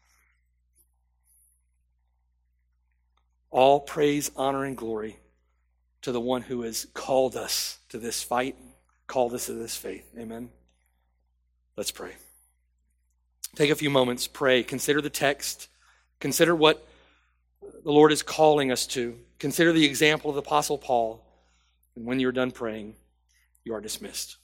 All praise, honor, and glory to the one who has called us to this fight, called us to this faith. Amen. Let's pray. Take a few moments, pray, consider the text, consider what the Lord is calling us to, consider the example of the Apostle Paul, and when you're done praying, you are dismissed.